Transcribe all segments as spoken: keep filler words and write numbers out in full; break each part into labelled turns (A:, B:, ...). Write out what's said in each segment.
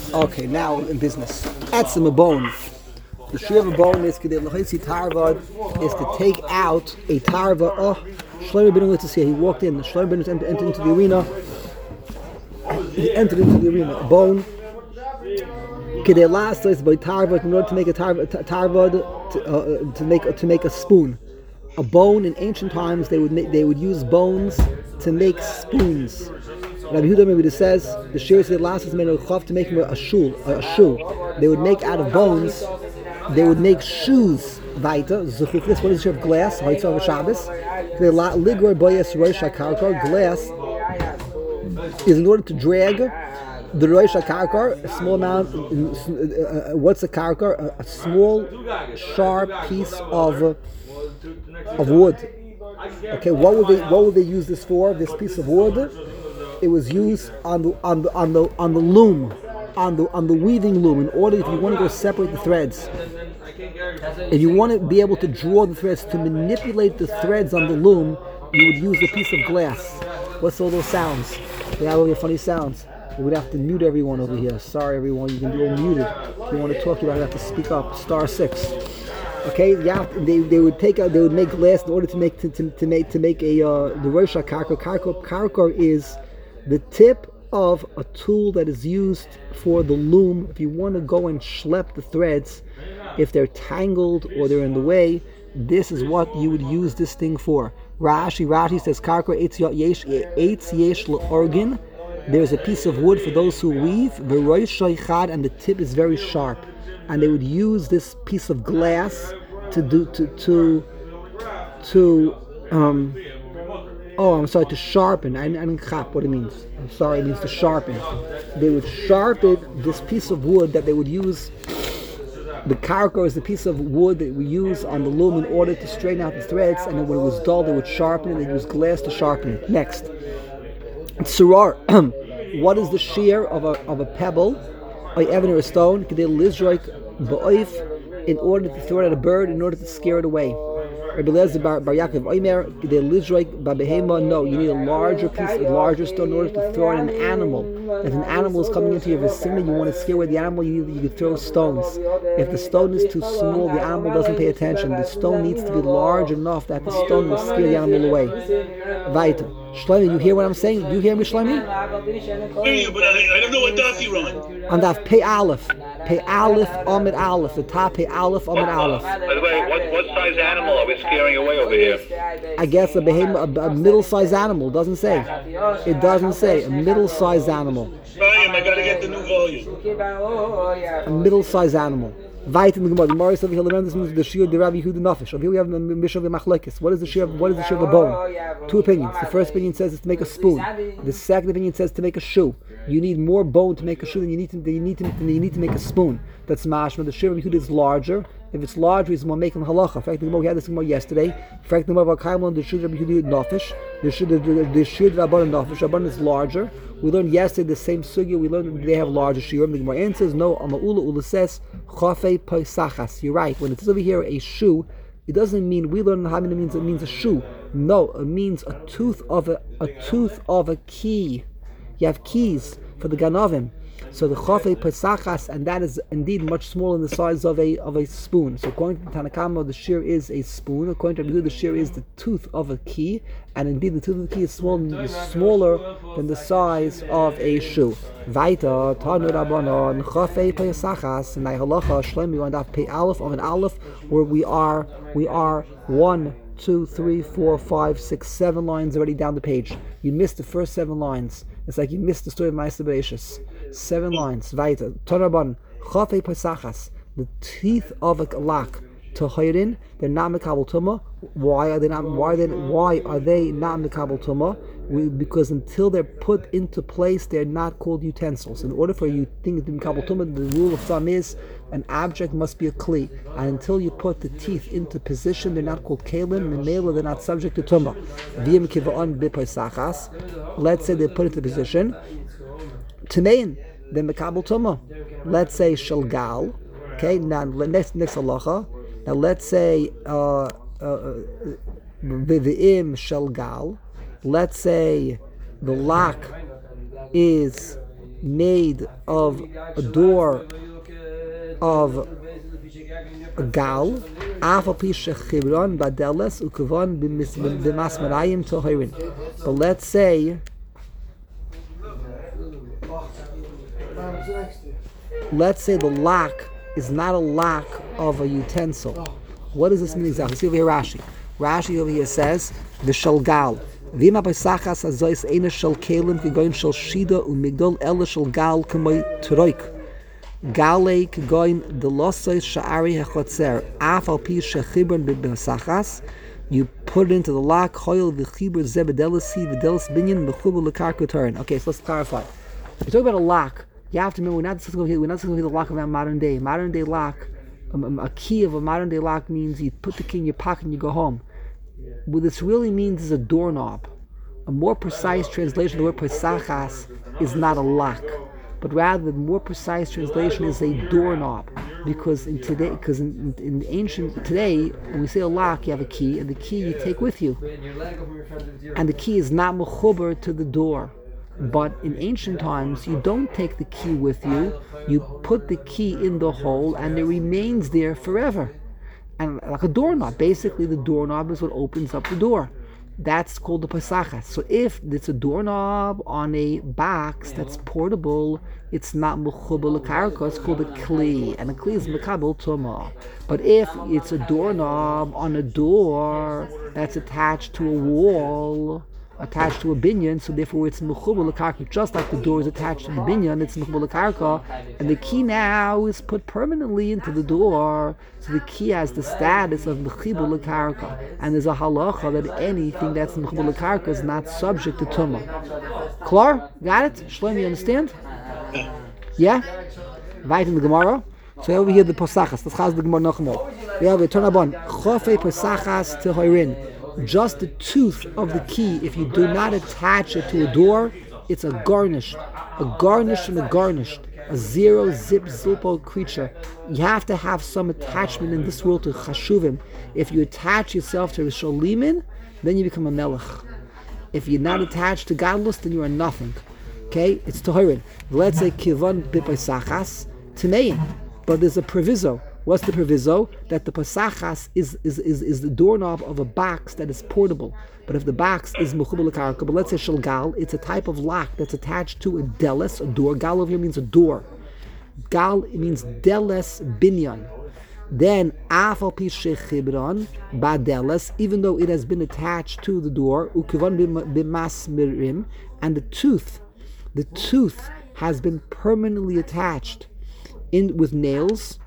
A: Okay, now in business. Etzem a bone. The shear of a bone is kedei l'chaytzi tarvad is to take out a tarva. Oh, Shlomo ben Ulitzis here. He walked in. Shlomo ben Ulitzis entered, entered into the arena. He entered into the arena. A bone. Kedei last is by tarvad in order to make a tarva, tarvad to, uh, to make to make a spoon. A bone in ancient times they would make, they would use bones to make spoons. Rabbi Yehuda maybe says the shear said last is made of chav to make a shoe, a shoe. They would make out of bones. They would make shoes. Weiter, zuchuflis. What is the shear of glass? Haitzah Shabbos. The ligor boyas roish hakarkar. Glass is in order to drag the roish hakarkar, a small amount. Uh, what's a karkar? A, a small, sharp piece of uh, of wood. Okay, what would they what would they use this for? This piece of wood. It was used on the on the on the on the loom, on the on the weaving loom. In order, if you want to go separate the threads, if you want to be able to draw the threads to manipulate the threads on the loom, you would use a piece of glass. What's all those sounds? They have all the funny sounds. We would have to mute everyone over here. Sorry, everyone. You can be all muted. If you want to talk, you have to speak up. Star six. Okay, yeah, they they would take a, they would make glass in order to make to, to, to make to make a uh, the rosha karkar. Karkar karkar is the tip of a tool that is used for the loom. If you want to go and schlep the threads, if they're tangled or they're in the way, this is what you would use this thing for. Rashi, Rashi says, Karkar eitz yesh l'orgin. There's a piece of wood for those who weave, v'roish shaychad, and the tip is very sharp. And they would use this piece of glass to do to to to um. Oh, I'm sorry, to sharpen. I, I didn't chap what it means. I'm sorry, it means to sharpen. They would sharpen this piece of wood that they would use. The karkar is the piece of wood that we use on the loom in order to straighten out the threads, and then when it was dull, they would sharpen it. They use glass to sharpen it. Next, tsurar. What is the shear of a of a pebble, a evan or a stone? In order to throw it at a bird, in order to scare it away. Rabbi Eliezer Bar Yaakov Omer, the Lizroik Babehema. No, you need a larger piece, a larger stone in order to throw at an animal. If an animal is coming into your vicinity, you want to scare away the animal. You need, you can throw stones. If the stone is too small, the animal doesn't pay attention. The stone needs to be large enough that the stone will scare the animal away. Weiter. Shlomi, you hear what I'm saying? Do you hear me, Shlomi?
B: I hear you, but I, I don't know what daf you're on.
A: On daf Pei Aleph. Pei Aleph Amid Aleph. The top Pei Aleph Amid Aleph.
B: By the way, what, what size animal are we scaring away over here?
A: I guess a behemoth, a, a middle-sized animal. Doesn't say. It doesn't say. A middle-sized animal.
B: Volume, I gotta get the new volume.
A: A middle-sized animal. Vayt in the Gemara. The Gemara says he'll learn this means the shear of the Rabbi Yehuda Nafesh. Over here we have the Mishnah of the Machlekes. What is the shear? What is the shear of a bone? Two opinions. The first opinion says it's to make a spoon. The second opinion says to make a shoe. You need more bone to make a shoe than you need to. Than you need to. Than you need to make a spoon. That's mashma. The shear of Yehuda is larger. If it's larger, it's more making halacha. In fact, the Gemara we had this Gemara yesterday. In fact, the Gemara Kaimon the shear of Yehuda Nafesh. The shear the the shear of Rabban Nafesh. Rabban is larger. We learned yesterday the same sugya. We learned they have larger shiurim. The Gemara answers no. Amaula Ula says chafei paisachas. You're right. When it says over here a shoe, it doesn't mean we learn how many means. It means a shoe. No, it means a tooth of a a tooth of a key. You have keys for the ganavim. So the chafei paisachas, and that is indeed much smaller in the size of a of a spoon. So according to Tanakama, the shear is a spoon. According to Rabbi Yehuda, the shear is the tooth of a key, and indeed the tooth of the key is small, is smaller than the size of a shoe. Vaita tanu rabbanon chafei paisachas, and I halacha shleimi on daf Pei Aleph of an Aleph, where we are we are one, two, three, four, five, six, seven lines already down the page. You missed the first seven lines. It's like you missed the story of Ma'aseh Bereishis. Seven lines. Weiter. Tonaban. Chafei Pesachas. The teeth of a lock. Tohirin. They're not mekabel tuma. Why are they not? Why are they? Why are they not mekabel tuma? Because until they're put into place, they're not called utensils. In order for you think to be mekabel tuma, the rule of thumb is an object must be a kli, and until you put the teeth into position, they're not called kalim. And mela, they're not subject to tuma. V'yim kiva'on b'pesachas. Let's say they put it into position. Tamein, then mekabel tuma. Let's say shalgal. Okay, now next next halacha. Now let's say uh, v'im shalgal. Let's say the lock is made of a door of a gal, afal pisha chibron badelas ukavon b'masmarayim tohirin. But let's say, let's say the lock is not a lock of a utensil. What does this mean exactly? See over here Rashi. Rashi over here says v'shalgal. V'ima b'sachas azois eina shel kelim k'goyin shel shida u'migdol ela shel gal k'moy troik. Gale k'goyin delosois sha'ari hechotzer afal pi shechibron b'sachas. You put it into the lock. Choyel v'chibur zebedelasi v'delas binyan b'chubu l'kar kuturin. Okay, so let's clarify. We're talking about a lock. You have to remember, we're not just going to we're not just going to the lock of our modern day. Modern day lock, um, a key of a modern day lock means you put the key in your pocket and you go home. What this really means is a doorknob. A more precise translation of the word pesachas is not a lock, but rather the more precise translation is a doorknob. Because in today, because in, in, in ancient today, when we say a lock, you have a key, and the key you take with you, and the key is not mechuber to the door. But in ancient times, you don't take the key with you. You put the key in the hole, and it remains there forever. And like a doorknob, basically the doorknob is what opens up the door. That's called the pesachas. So if it's a doorknob on a box that's portable, it's not mechubel l'karka, it's called a kli, and a kli is mekabel tuma. But if it's a doorknob on a door that's attached to a wall, attached to a binyan, so therefore it's mechubel l'karka, just like the door is attached to the binyan, it's mechubel l'karka, and the key now is put permanently into the door, so the key has the status of mechubel l'karka, and there's a halacha that anything that's mechubel l'karka is not subject to tumah. Klar? Got it? Shlomo, you understand? Yeah? Right in the Gemara. So over here the pesachas. Let's chaz the Gemara noch more. Yeah, we turn upon chofei pesachas to hoirin. Just the tooth of the key, if you do not attach it to a door, it's a garnished, a garnished and a garnished, a zero zip zilpo creature. You have to have some attachment in this world to chashuvim. If you attach yourself to Risholimin, then you become a melech. If you're not attached to godless, then you are nothing. Okay, it's tohirin. Let's say kivon b'pesachas tnein, but there's a proviso. What's the proviso? That the pesachas is, is, is, is the doorknob of a box that is portable. But if the box is mechubel l'karka, but let's say shalgal, it's a type of lock that's attached to a deles, a door. Gal over here means a door. Gal means deles binyan. Then afal pi shechibron badeles, even though it has been attached to the door, ukivon bimas mirim, and the tooth, the tooth has been permanently attached in with nails.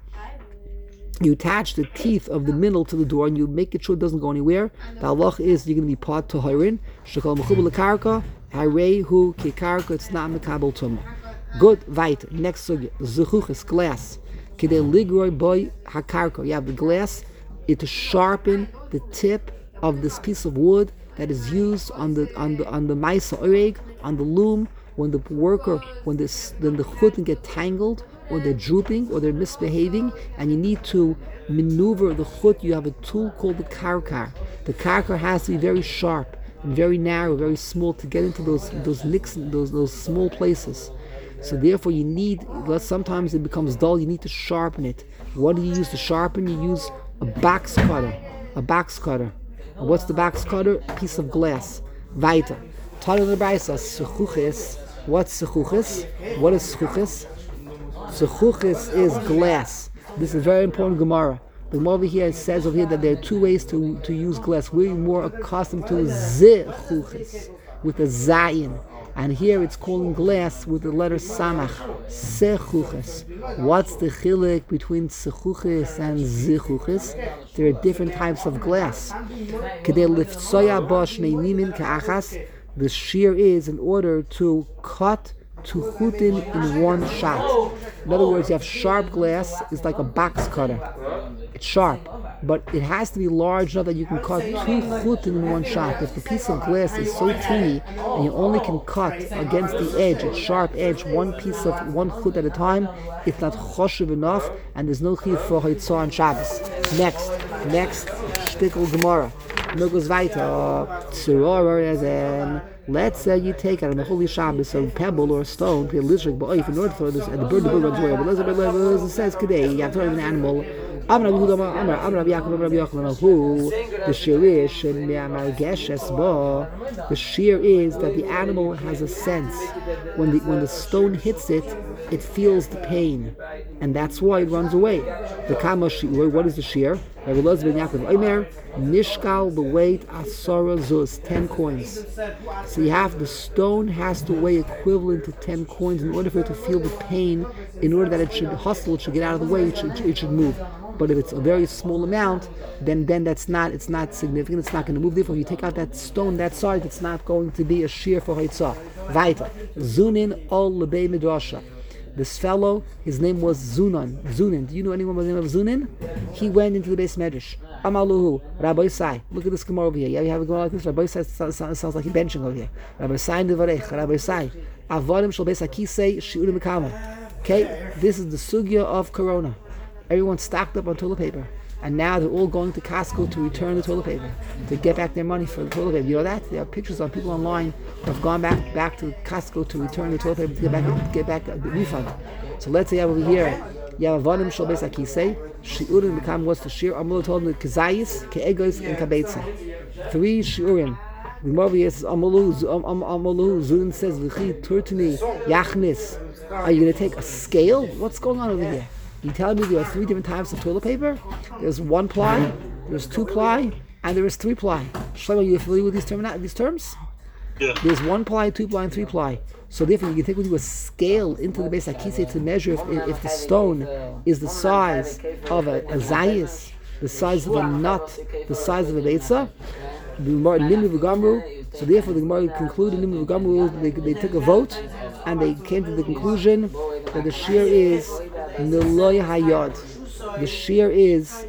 A: You attach the teeth of the middle to the door and you make it sure it doesn't go anywhere. The halach is you're going to be part to hoirin. Shekol mechubel l'karka, harehu kekarka, it's not mekabel tumah. Good, weiter. Next subject, zechuches, glass. Kidei ligroi boy hakarka. You have the glass, it to sharpen the tip of this piece of wood that is used on the on the on the maisa oreg, on the loom, when the worker, when this when the chutin get tangled, or they're drooping, or they're misbehaving, and you need to maneuver the chut, you have a tool called the karkar. The karkar has to be very sharp and very narrow, very small to get into those those nicks, those those small places. So therefore, you need. Sometimes it becomes dull. You need to sharpen it. What do you use to sharpen? You use a box cutter. A box cutter. And what's the box cutter? A piece of glass. Weiter. Tana the Braisa. Sechuches. What's sechuches? What is sechuches? Sechuches is glass. This is very important Gemara. The Gemara over here says over here that there are two ways to, to use glass. We're more accustomed to zechuches with a zayin. And here it's calling glass with the letter samach. Sechuches. What's the chilek between sechuches and zechuches? There are different types of glass. Kedei lifsoya bosh neinimin ka'achas. The shear is in order to cut two chutin in one shot. In other words, you have sharp glass. It's like a box cutter. It's sharp, but it has to be large enough that you can cut two chutin in one shot. If the piece of glass is so teeny and you only can cut against the edge, its sharp edge, one piece of one chut at a time, it's not choshev enough, and there's no chiyuv for haitzah on Shabbos. Next, next, shtickle Gemara. And it goes weiter. Tzuror as in, let's say you take out on the Holy Shabbos a pebble or a stone, in order to throw this, and the bird, the bird runs away. But Elazar says today, you have to throw an animal. Amar Rabbi Yehuda, Amar Amar Rabbi Yaakov, Rabbi Yochanan, who the shear is, and Me'amar Geshes Bo, the shear is that the animal has a sense. When the when the stone hits it, it feels the pain, and that's why it runs away. The Kama Shiur, what is the shear? Rabbi Elazar ben Yaakov, Omer, Nishkal, the weight, Asara Zuz, ten coins. So you have, the stone has to weigh equivalent to ten coins in order for it to feel the pain, in order that it should hustle, it should get out of the way, it should, it should move. But if it's a very small amount, then then that's not, it's not significant, it's not going to move. Therefore, if you take out that stone, that size, it's not going to be a shear for Haitzah. Weiter. Zunin ol lebei midrasha. This fellow, his name was Zunan. Zunin. Do you know anyone by the name of Zunin? He went into the base medrash. Amaluhu, Rabbi Sai. Look at this Gemara over here. Yeah, you have a Gemara like this. Rabbi Sai sounds, sounds like he's benching over here. Rabbi Sai Nevarech. Rabbi Sai. Avodim shel beis hakisei shiurim mekama. Okay, this is the sugya of Corona. Everyone's stacked up on toilet paper, and now they're all going to Costco to return the toilet paper, to get back their money for the toilet paper. You know that? There are pictures of people online who have gone back back to Costco to return the toilet paper, to get back to get back the refund. So let's say you have over here, you have a vanim shel beis hakisei, shiurim become what's the shear? Amul told me kezayis, keegos, and kabetza. Three shiurim. The Gemara says Amulu Amulu Zunin says V'chi Turtini Yachnis. Are you going to take a scale? What's going on over here? You tell me there are three different types of toilet paper? There's one ply, there's two ply, and there is three ply. Shlomo, are you familiar with these, term- these terms?
B: Yeah.
A: There's one ply, two ply, and three ply. So therefore you can take with you a scale into the Beis HaKisei to measure if, if the stone is the size of a, a zayis, the size of a nut, the size of a beitza. The Gemara Nimu V'Gamru. So therefore the Gemara concluded Nimu V'Gamru, they, they took a vote and they came to the conclusion that the shear is Niloy Hayad. The shear is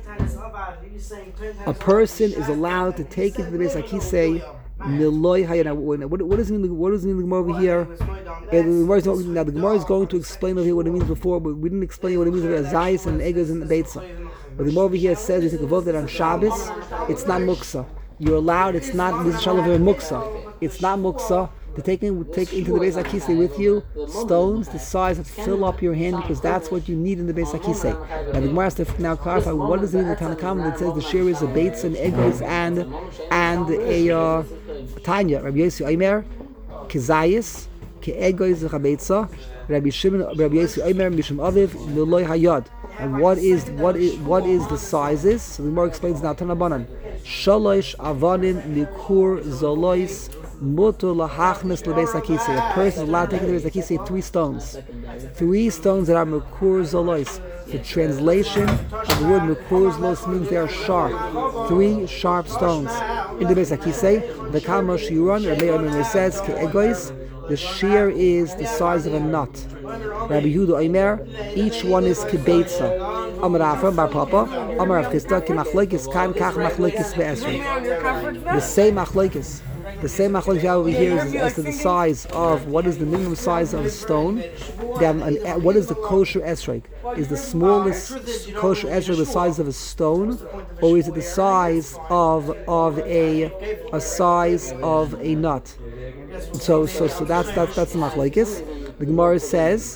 A: a person is allowed to take it to the Beis HaKisei Niloy Hayad. Now, what, what does it mean? What does it mean? The Gemara over here. And the Gemara is, now the Gemara is going to explain over here what it means before, but we didn't explain what it means with Azayis and Egas and the Beitza. But the Gemara over here says you take a vote that on Shabbos it's not muksa. You're allowed. It's not this shalav muksa. It's not muksa to take in, take into the Beis HaKisei with you stones the size that fill up your hand, because that's what you need in the Beis HaKisei. Now the Gemara has to now clarify what does it mean in the Tanna Kamma that says the shear is a beitz and egos and and a uh, Tanya. Rabbi Yossi Omer kezayis keegos chabeitza. Rabbi Shimon Rabbi Yossi Omer mishum aviv niloy hayad. And what is what is what is the sizes? So the Gemara explains now. Tanna Banan shalosh avanim nikur zolois mutu lahachnes lebeis hakisei. A person is allowed to take into the Beis HaKisei three stones, three stones that are mekur zolois. The translation of the word mekur zolois means they are sharp. Three sharp stones in the Beis HaKisei. The Kama Shiuran, Rabbi Yochanan says keegois. The shear is the size of a nut. Rabbi Yehuda Omer, each one is kibeitza. Amar Afram bar Papa, Amar Rav Chisda, ki machlokes kan kach machlokes be'esrei. The same machlokes, the same machlokes over here is as to the size of what is the minimum size of a stone. Then an, what is the kosher esrei? Is the smallest kosher esrei the size of a stone, or is it the size of of a a size of a nut? So, so, so that's that's that's the machlokes. The Gemara says,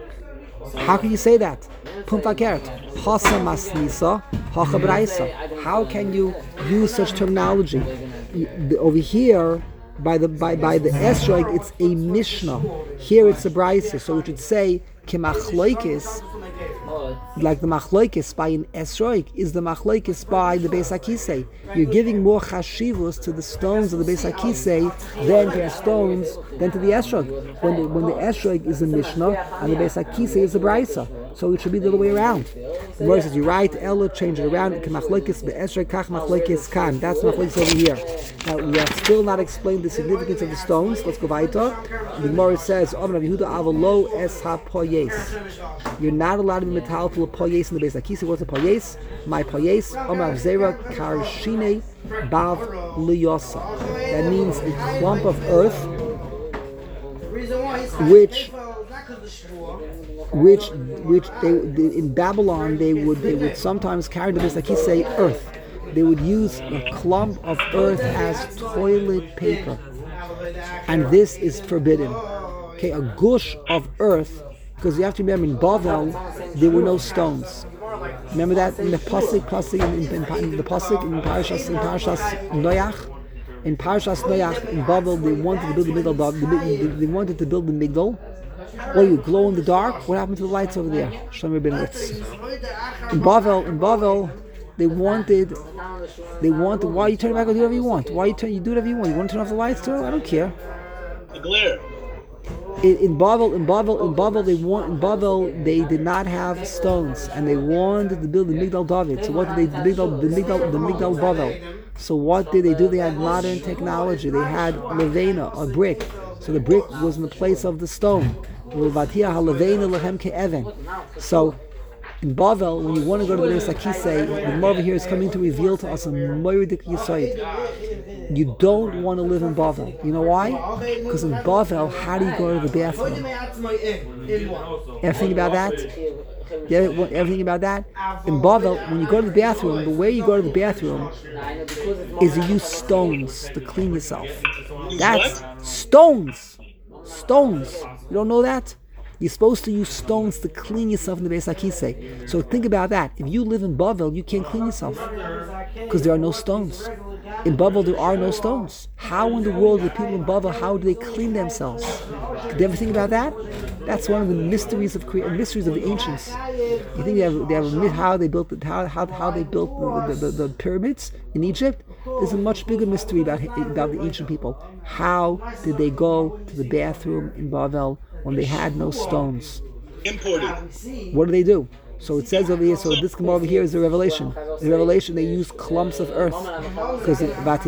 A: how can you say that? Pumpakert, hasa masnisa, hacha braisa. How can you use such terminology? Over here, by the by by the esrog, it's a mishnah. Here it's a braisa. So we should say kemachloikis. Like the machlokes by an esrog is the machlokes by the Beis HaKisei. You're giving more chashivus to the stones of the Beis HaKisei than to the stones than to the esrog. When the, when the esrog is a mishnah and the Beis HaKisei is a brisa, so it should be the other way around. The word says you write Ella, change it around. Machlokes be'esrog kach machlokes kan. That's machlokes over here. Now we have still not explained the significance of the stones. Let's go weiter. The Gemara says, you're not allowed to be metal to a poyes in the Beis HaKisei. What's a poyes? My poyes, Omar Zera Karshine Bav Liyosa. That means a clump of earth which which which they, they in Babylon they would they would sometimes carry the Beis HaKisei earth. they would use a clump of earth as toilet paper. And this is forbidden. Okay, a gush of earth, because you have to remember in Bavel, there were no stones. Remember that in the Pasuk, Pasuk in, in, in, in the Pasuk in Parashas, in Parashas Noach? In Parashas Noach, in Bavel, they wanted to build the Migdal, they, they wanted to build the Migdal. Well, you glow in the dark. What happened to the lights over there? Shlomo ben Ritz. In Bavel, in Bavel, they wanted, they wanted. Why you turn back and do whatever you want? Why you turn? You do whatever you want. You want to turn off the lights too? I don't care.
B: The glare.
A: In, in Bavel, in Bavel, in Bavel, they want. In Bavel, they did not have stones, and they wanted to build the Migdal David. So what did they? The Migdal, the Migdal, the Migdal Bavel. So what did they do? They had modern technology. They had levena, a brick. So the brick was in the place of the stone. So in Bavel, when you want to go to the Beis HaKisei, the Gemara over here is coming to reveal to us a Moiridik Yisoid. You don't want to live in Bavel. You know why? Because in Bavel, how do you go to the bathroom? Ever think about that? You ever, ever think about that? In Bavel, when you go to the bathroom, the way you go to the bathroom is you use stones to clean yourself. That's stones. Stones. You don't know that? You're supposed to use stones to clean yourself in the Beis HaKisei. So think about that. If you live in Bavel, you can't clean yourself because there are no stones. In Bavel, there are no stones. How in the world do people in Bavel, how do they clean themselves? Did you ever think about that? That's one of the mysteries of cre- mysteries of the ancients. You think they have they have a myth how they built the, how how how they built the, the, the, the pyramids in Egypt? There's a much bigger mystery about about the ancient people. How did they go to the bathroom in Bavel when they had no stones?
B: Imported.
A: What do they do? So it says over here, so this come over here is the revelation. The revelation, they use clumps of earth. Because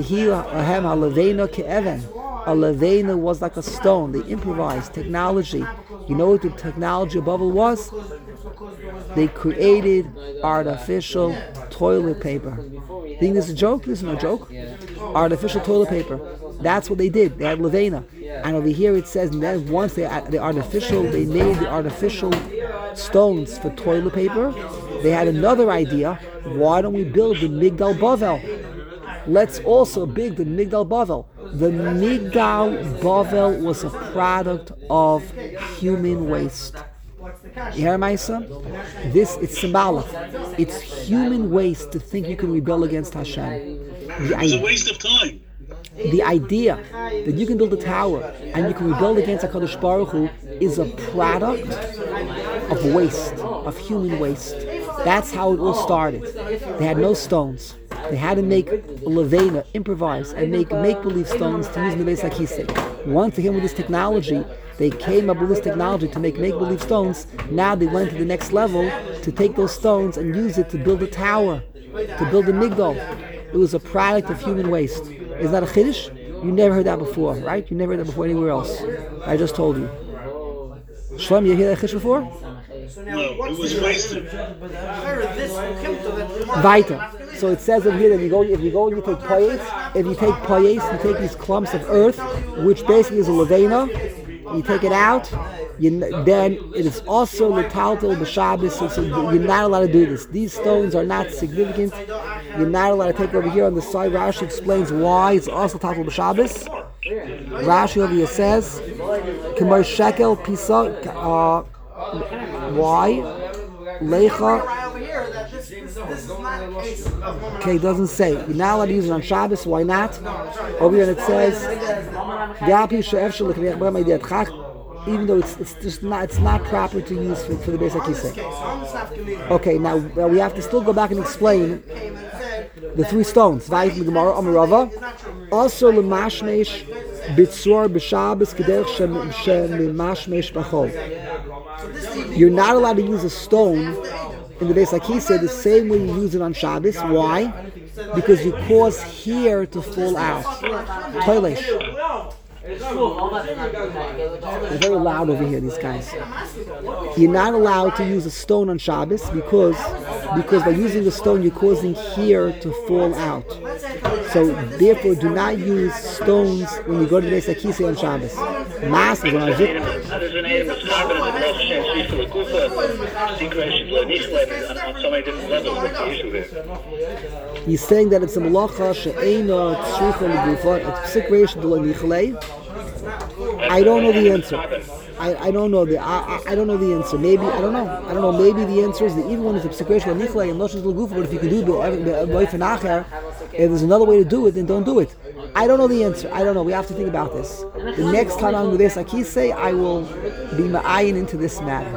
A: a levena was like a stone. They improvised technology. You know what the technology of Bavel was? They created artificial toilet paper. Think this is a joke? This is no joke. Artificial toilet paper. That's what they did. They had levena. And over here it says, and then once they the artificial, they made the artificial stones for toilet paper. They had another idea. Why don't we build the Migdal Bavel? Let's also build the Migdal Bavel. The Migdal Bavel was a product of human waste. You hear my son? This it's symbolic. It's human waste to think you can rebel against Hashem.
B: It was a waste of time.
A: The idea that you can build a tower and you can rebel against HaKadosh Baruch Hu is a product of waste, of human waste. That's how it all started. They had no stones. They had to make levena, improvise, and make make-believe stones to use in the Beis HaKisei. Once they came with this technology, they came up with this technology to make make-believe stones. Now they went to the next level to take those stones and use it to build a tower, to build a migdal. It was a product of human waste. Is that a chiddush? You never heard that before, right? You never heard that before anywhere else. I just told you. Shlomo, you hear that chiddush before?
B: No, it was wasted.
A: Weiter. So it says over here that you go, if you go and you take poyes, if you take poyes, you take these clumps of earth, which basically is a levena, you take it out, you, then it is also letaltel b'Shabbos. So, so you're not allowed to do this. These stones are not significant. You're not allowed to take over here on the side. Rashi explains why it's also letaltel b'Shabbos. Rashi over here says, "K'mar shekel pisa." Uh, why? Lecha. Okay, it doesn't say. You're not allowed to use it on Shabbos. Why not? Over here it says, even though it's it's just not it's not proper to use for, for the Beis HaKisei. Okay, now, now we have to still go back and explain the three stones. Vayit Gemara Amarava. Also lemashmesh bitzur b'Shabbos k'derech shemimashmesh b'chol. You're not allowed to use a stone in the Beis HaKisei the same way you use it on Shabbos. Why? Because you cause hair to fall out. Toilish. They're very loud over here, these guys. You're not allowed to use a stone on Shabbos because because by using a stone you're causing hair to fall out. So therefore do not use stones when you go to the Beis HaKisei on Shabbos. Maas is when I zit.
B: There's an item that's carbon in the blood chain, three for the kufa, secretion, and somebody didn't level with the issue there.
A: He's saying that it's a malacha she'eina tzricha l'gufa, it's secretion l'nichlei. I don't know the answer. I, I don't know the I, I, I don't know the answer. Maybe I don't know. I don't know. Maybe the answer is that even when it's a secretion l'nichlei and not just l'gufa, but if you can do it, if there's another way to do it, then don't do it. I don't know the answer. I don't know. We have to think about this. The next time I'm with this Akise, I will be ma'ayin into this matter.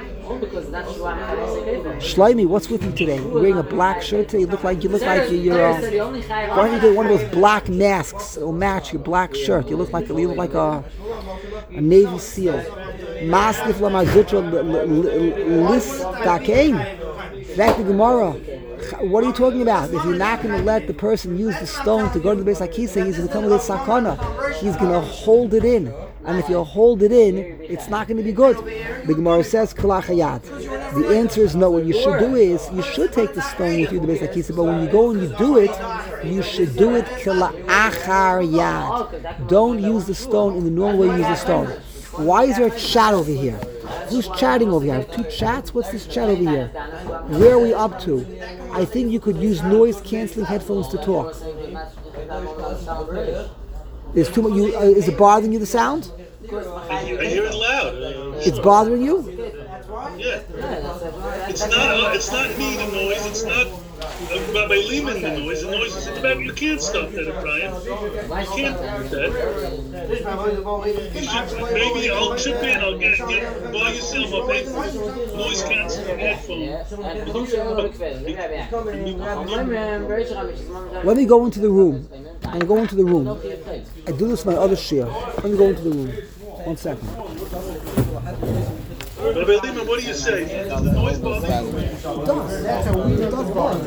A: Shlomi, what's with you today? You're wearing a black shirt today. You look like you look like you're. you're uh, why don't you get one of those black masks? It'll match your black shirt. You look like you look like a a Navy SEAL. Maslif lamazutra lis takein. Back to Gemara. What are you talking about? If you're not going to let the person use the stone to go to the Beis HaKisei, he's going to come with a sakana. He's going to hold it in. And if you hold it in, it's not going to be good. The Gemara says, Kalachayat. The answer is no. What you should do is, you should take the stone with you to the Beis HaKisei, but when you go and you do it, you should do it Kalachar Yad. Don't use the stone in the normal way you use the stone. Why is there a chat over here? Who's chatting over here? I have two chats? What's this chat over here? Where are we up to? I think you could use noise-canceling headphones to talk. There's too much. You, uh, is it bothering you, the sound?
C: I hear, I hear it loud.
A: It's bothering you?
C: Yeah. It's not. Uh, it's not me, the noise. It's not uh, Rabbi Lehman, the noise. The noise is in the back. You can't stop that, Brian. You can't do that. You should, maybe I'll chip in. I'll get, get buy yourself a big noise canceling headphone.
A: Let me go into the room. I'm go into the room. I do this with my other share. Let me go into the room. One second.
C: Rabbi Lehman, what do you say? Does the noise bother you?
A: It does. That's how we it does bother.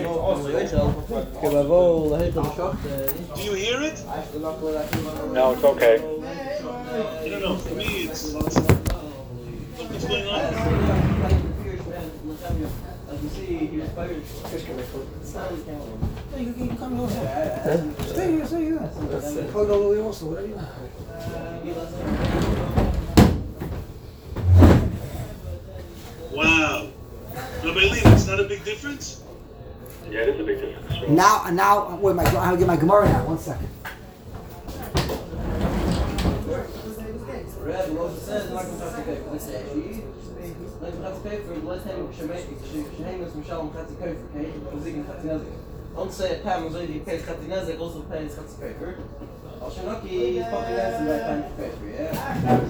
C: Do you hear it?
B: No, it's okay.
C: I don't know. For me, it's. What's going on?
A: Stay here, stay here. Plug all the way also, whatever you want.
C: Wow. Rabbi Lehman, it's not a big difference?
B: Yeah, it is a big difference.
A: Now, now, wait, my, I'll get my Gemara now. One second.
D: Don't say a Pam was only pays Chatinezek, also pays Chatzpefer. Alshanaki is popping out and right time to pay for, yeah?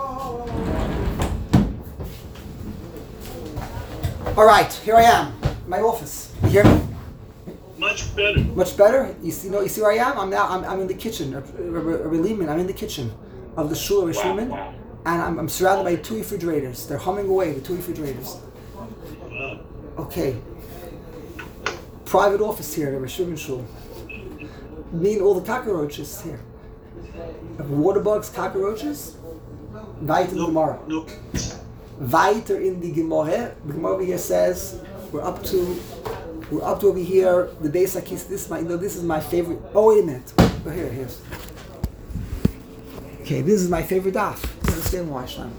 A: All right, here I am, my office. You hear me?
C: Much better.
A: Much better. You see, you know, you see where I am. I'm now. I'm, I'm in the kitchen. Rabbi Lehman, I'm in the kitchen of the shul of Shulman, and I'm, I'm surrounded by two refrigerators. They're humming away. The two refrigerators.
C: Wow.
A: Okay. Private office here at Shulman Shul. Me and all the cockroaches here. Water bugs, cockroaches. Weiter in the Gemara.
C: Nope.
A: Weiter in the Gemara. The Gemara over here says we're up to we're up to over here. The Beis HaKisei. This is my you know, this is my favorite. Oh wait a minute. Oh, here here's. Okay, this is my favorite daf. You understand why, Shlomo?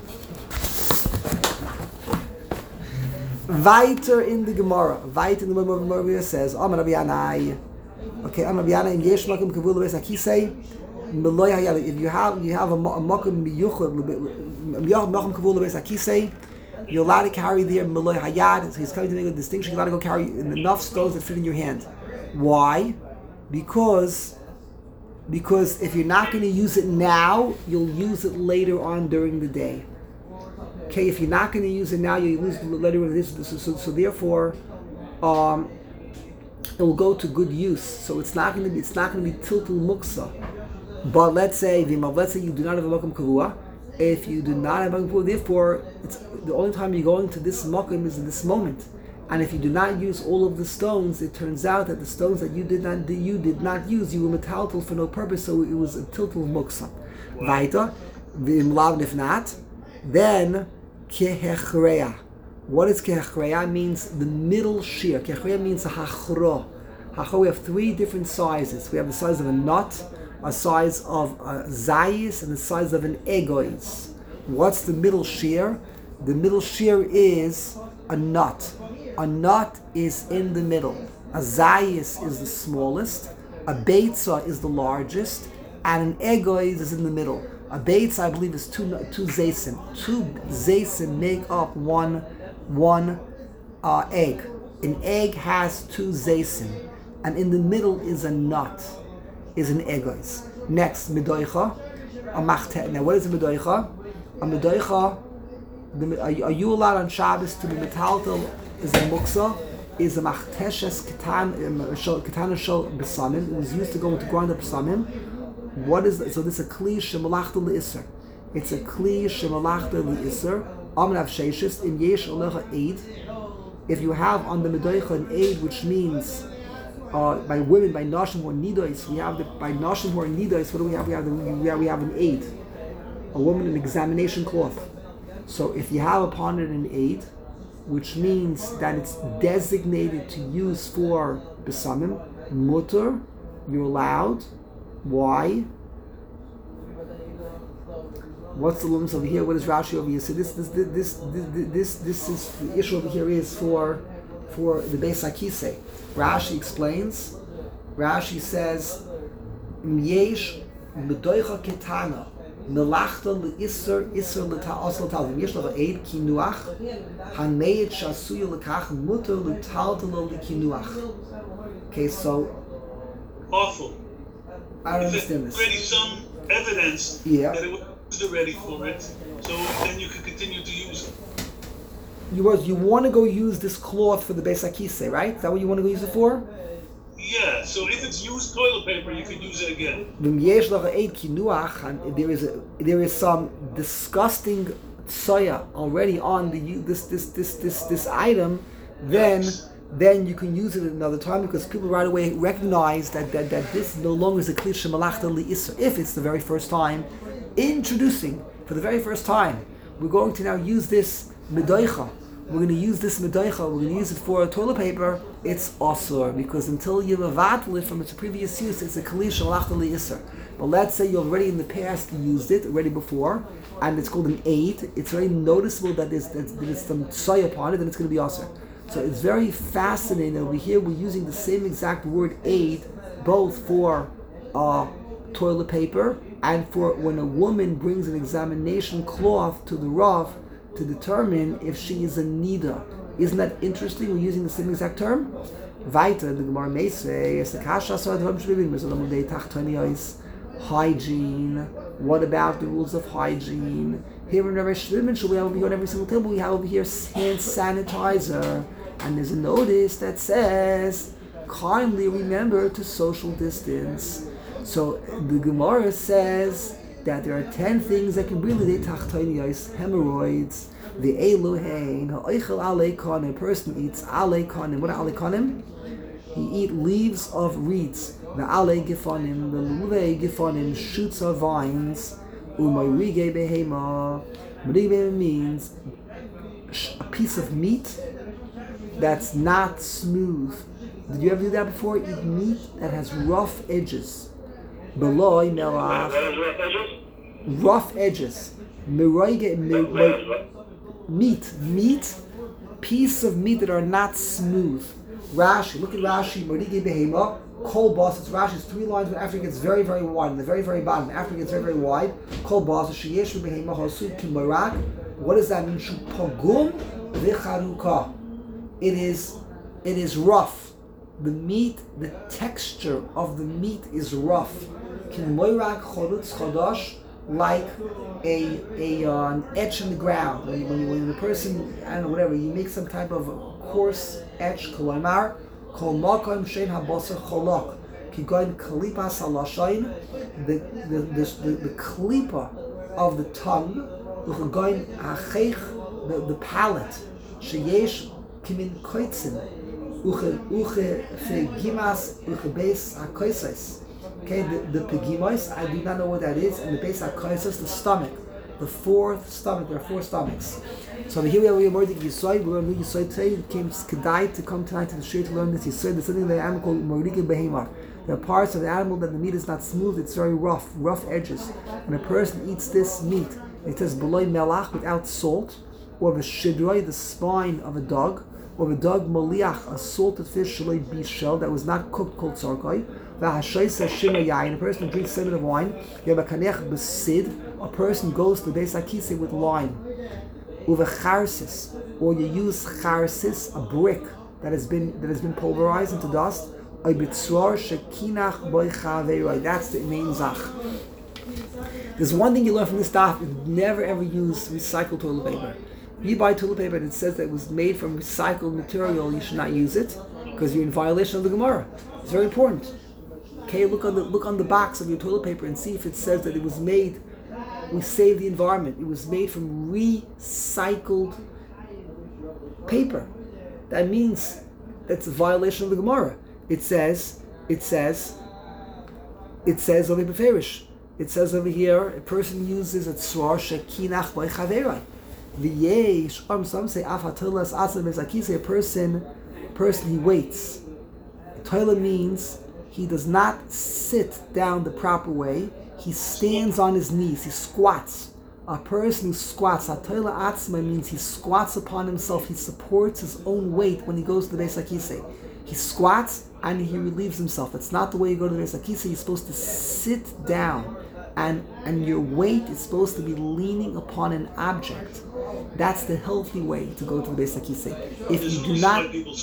A: Weiter in the Gemara. Weiter in the Gemara says, Amar Rabbi Yanai. Okay, Amar Rabbi Yanai. Yesh makom kavul Beis HaKisei. If you have you have a makom miyuchad makom kavul Beis HaKisei, you're allowed to carry there Meloy Hayad. So he's coming to make a distinction. You're allowed to go carry enough stones that fit in your hand. Why? Because because if you're not going to use it now, you'll use it later on during the day. Okay, if you're not going to use it now, you'll use it later on. This, so, so, so therefore, um, it will go to good use. So it's not going to be it's not going to be tiltul muksa. But let's say let's say you do not have a makom kavua. If you do not have a makom kavua, therefore, it's the only time you're going to this makom is in this moment. And if you do not use all of the stones, it turns out that the stones that you did not that you did not use, you were metaltal for no purpose, so it was a tiltul muksa. Weiter, v'imlav if not, then kehechreya. What is kehechreya? Means the middle shear. Kehechreya means a hachro. Hachro. We have three different sizes. We have the size of a nut, a size of a zayis and the size of an egois. What's the middle shear? The middle shear is a nut. A nut is in the middle. A zayis is the smallest. A beitza is the largest. And an egois is in the middle. A beitza, I believe, is two two zaysim. Two zaysim make up one one uh, egg. An egg has two zaysim, and in the middle is a nut, is an egois. Next, medoicha, a machte. Now, what is a medoicha? A medoicha, the, are, are you allowed on Shabbos to be metaltel? Is a muksa, is a machteshes ketana shel besamim. It was used to go to grind up besamim. What is so? This is a kli shemalachta leisser. It's a kli shemalachta leisser. Amrav sheishis in yesh alecha eid. If you have on the medoicha an aid, which means uh, by women, by nashim who are nidos, we have the by nashim who are nidos. What do we have? We have the, we have we have an aid, a woman an examination cloth. So if you have upon it an aid, which means that it's designated to use for besamim, mutter, you're allowed. Why? What's the lumps over here? What is Rashi over here? So this this this this this this, this is the issue over here is for for the Beis HaKisei. Rashi explains. Rashi says, "Yesh medoicha ketana melachta leisser isser leta'as letal. Yesh lecha eid kinuach haneit shasuya lekach muter letaltelo lekinuach." Okay, so
C: Awful.
A: I don't
C: If
A: understand
C: there's
A: this.
C: already some evidence
A: Yeah.
C: that it was used already for it, so then you can continue to use it.
A: You was you want to go use this cloth for the Beis HaKisei, right? Is that what you want to go use it for?
C: Yeah, so if it's used toilet paper, you can use it again.
A: V'm yesh lecha eid kinuach, and there is a, there is some disgusting soya already on the this this this this this item, then then you can use it at another time because people right away recognize that that, that this no longer is a kli shemalachta li'isser. If it's the very first time introducing for the very first time, we're going to now use this medoicha. We're going to use this medoicha. We're going to use it for toilet paper. It's asur because until you mevatel it from its previous use, it's a kli shemalachta li'isser. But let's say you already in the past used it already before, and it's called an aid. It's very noticeable that there's that there's some soy upon it, then it's going to be asur. So it's very fascinating that over here we're using the same exact word aid both for uh, toilet paper and for when a woman brings an examination cloth to the Rav to determine if she is a nida. Isn't that interesting? We're using the same exact term. Weiter, the Gemara may say, hygiene. What about the rules of hygiene? Here in Rabbi Shlomo, should we have over here on every single table? We have over here hand sanitizer. And there's a notice that says, kindly remember to social distance. So the Gemara says that there are ten things that can bring the tachtoniyos, hemorrhoids, the elohein, ha'oichel aleikonim. A person eats aleikonim. What are aleikonim? He eats leaves of reeds. The ale gifonim, the lule gifonim, shoots of vines. Umayrige behema. Merige means a piece of meat that's not smooth. Did you ever do that before? Eat meat that has rough edges. Beloy melach. Rough edges. Meroige, meat. Meat. Piece of meat that are not smooth. Rashi. Look at Rashi. Merige behema. Kol bas. It's Rashi's three lines, but after it gets very, very wide. In the very, very bottom. After it gets very, very wide. Kol bas. Sheyesh behema hasud kimarak. What does that mean? Shu pogum v'charuka. It is, it is rough. The meat, the texture of the meat is rough. Like a a uh, an etch in the ground. When, you, when, you, when the person, I don't know, whatever, you make some type of coarse etch. Kolomar, kol makom shein habasar cholok. Kigoin kalipas halashain. The the the the klipa of the tongue. Uchagoin achech, the the palate. Sheyesh kimin koitzin. Uche uche fegimas uche beis hakoises. Okay, the, the pegimos, I do not know what that is, and the beis hakoises, the stomach, the fourth stomach. There are four stomachs. So here we are. We are Mordik Yisoy. We're going to Yisoy today. It came Kedai to come tonight to the street to learn this Yisoy. There's something that I'm called Mordik Behema. There are parts of the animal that the meat is not smooth, it's very rough, rough edges. When a person eats this meat, it says beloy melach, without salt, or the shidroi, the spine of a dog, or the dog maliach, a salted fish shaloi bishel that was not cooked, called sarkoi. V'hashoisa shima yain, a person who drinks seven of wine. Yevakanech besid, a person goes to Beis HaKisei with wine. Uvecharsis, or you use charsis, a brick that has been that has been pulverized into dust. That's the main zach. There's one thing you learn from this daf: never ever use recycled toilet paper. If you buy toilet paper and it says that it was made from recycled material, you should not use it because you're in violation of the Gemara. It's very important. Okay, look on the look on the box of your toilet paper and see if it says that it was made. We save the environment. It was made from recycled paper. That means that's a violation of the Gemara. It says, it says, it says over Beferish. It says over here, a person uses a tzor shekinach by chaverai. V'yesh, um, some say afatilas asav bezakise. A person, person he waits. Toilet means he does not sit down the proper way. He stands on his knees. He squats. A person who squats, atoila atzma, means he squats upon himself. He supports his own weight when he goes to the Beis HaKisei. He squats and he relieves himself. That's not the way you go to the Beis HaKisei. You're supposed to sit down, and and your weight is supposed to be leaning upon an object. That's the healthy way to go to the Beis HaKisei. If you do not,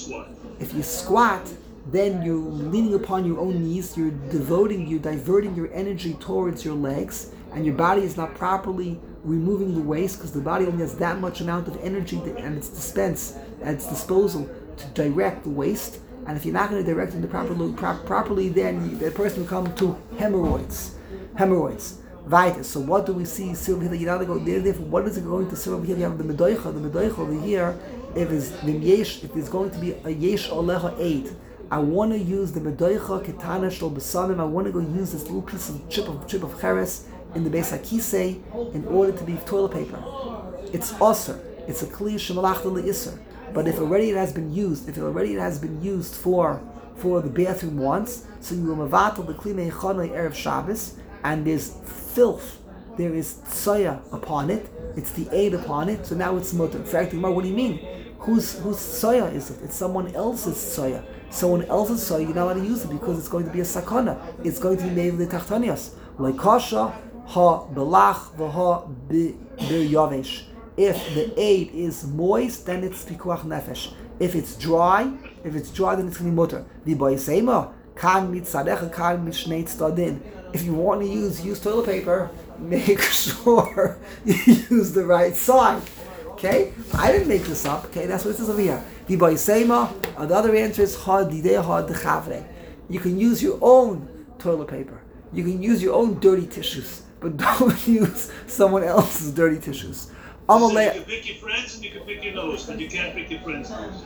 A: if you squat, then you're leaning upon your own knees. You're devoting, you're diverting your energy towards your legs, and your body is not properly removing the waste because the body only has that much amount of energy and its dispense at its disposal to direct the waste. And if you're not going to direct it the proper, pro- properly, then the person will come to hemorrhoids. Hemorrhoids. Right. So what do we see? Silver here, you gotta go there. What is it going to serve over here? You have the medoicha. The medoicha over here. If it's the yesh, if there's going to be a yesh olecha eight, I want to use the medoicha ketana shel besamim. I want to go use this little piece of chip of chip of cheres in the Beis HaKisei in order to be toilet paper. It's aser. It's a kli shemalachta le'iser. But if already it has been used, if already it has been used for for the bathroom once, so you will mavatal the kli meichonoi erev Shabbos, and there's filth, there is tsoya upon it. It's the aid upon it. So now it's mutter. In fact, what do you mean? Whose whose tsoya is it? It's someone else's tsoya. Someone else's tsoya. You're not allowed to use it because it's going to be a sakana. It's going to be made with the tachtanias. Like kasha ha belach v'ha bir yavesh. If the aid is moist, then it's pikuach nefesh. If it's dry, if it's dry, then it's going to be mutter. V'boisema kan mitzadecha kan mishnei tzadin. If you want to use use toilet paper, make sure you use the right side. Okay, I didn't make this up. Okay, that's what it says over here. V'boisema. The other answer is ha didei ha dechavre. You can use your own toilet paper. You can use your own dirty tissues, but don't use someone else's dirty tissues.
C: So you can pick your friends and you can pick your nose, but you can't pick your friend's nose.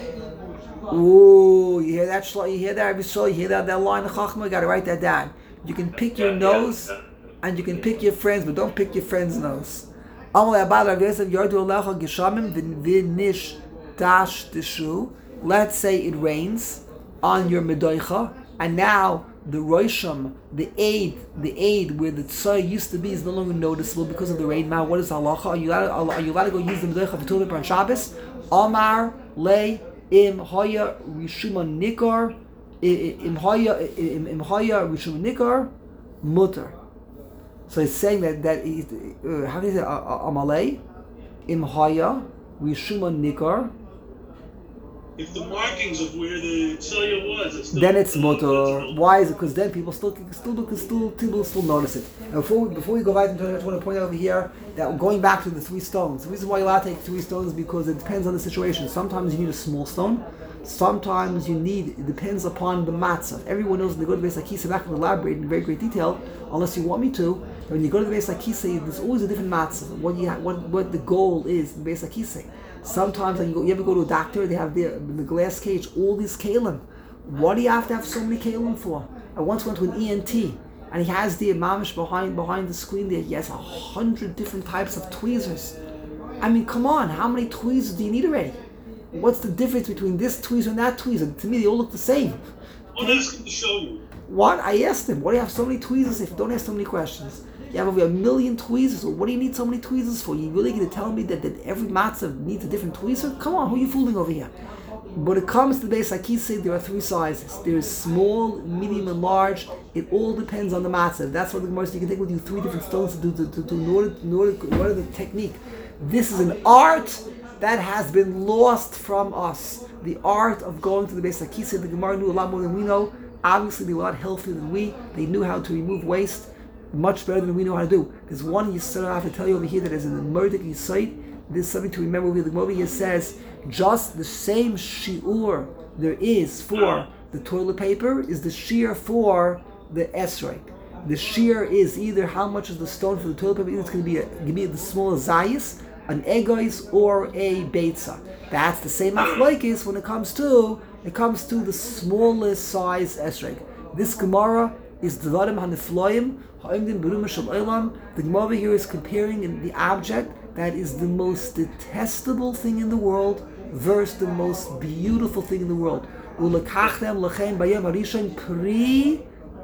A: Ooh, you hear that? You hear that? You hear that? That line of Chachma? You got to write that down. You can pick your nose, and you can pick your friends, but don't pick your friend's nose. Let's say it rains on your medoicha, and now the rosham, the aid, the aid where the tsoy used to be is no longer noticeable because of the rain. Now, what is halacha? Are you allowed, are you allowed to go use the medoicha for toilet paper on Shabbos? Amar le im hoya rishuma nikar im hoya im hoya rishuma nikar mutter. So it's saying that that is, uh, how do you say amalei im hoya rishuma nikar.
C: If the markings of where the tzoya was, it's still,
A: then it's mutter. Why is it? Because then people still still still people still notice it. And before we, before we go right into it, I just want to point out over here that going back to the three stones. The reason why you're allowed to take three stones is because it depends on the situation. Sometimes you need a small stone. Sometimes you need, it depends upon the matzah. Everyone knows when they go to the Beis HaKisei, I'm not going to elaborate in very great detail unless you want me to. When you go to the Beis HaKisei, there's always a different matzah. What you ha- what what the goal is in the Beis HaKisei. Sometimes when you, go, you ever go to a doctor, they have their, in the glass cage all these kalim. What do you have to have so many kalim for? I once went to an E N T, and he has the mamish behind behind the screen there. He has a hundred different types of tweezers. I mean, come on, how many tweezers do you need already? What's the difference between this tweezer and that tweezer? To me, they all look the same.
C: Well, ask him to show you.
A: What? I asked him, why do you have so many tweezers if you don't ask so many questions? You have over a million tweezers. Well, what do you need so many tweezers for? You really going to tell me that, that every matzah needs a different tweezer? Come on, who are you fooling over here? When it comes to the Beis HaKisei, there are three sizes. There is small, medium, and large. It all depends on the matzah. That's what the Gemara says. You can take with you three different stones to do to, to, to in order, in order, what are the technique? This is an art that has been lost from us. The art of going to the Beis HaKisei. The Gemara knew a lot more than we know. Obviously, they were a lot healthier than we. They knew how to remove waste much better than we know how to do. There's one Yisrael I have to tell you over here that is an emerging Yisrael. There's something to remember over here. The Gemara here says just the same shiur there is for the toilet paper is the shiur for the esrog. The shiur is either how much is the stone for the toilet paper. Either it's going to be, a, going to be the smallest zayis, an egois, or a beitza. That's the same machlokes when it comes to it comes to the smallest size esrog. This Gemara is Dvarim Hanifloim Ha'imdim Beruma Shel Olam. The Gemara here is comparing in the object that is the most detestable thing in the world versus the most beautiful thing in the world. Ulakachdem lachem bayem harishon pri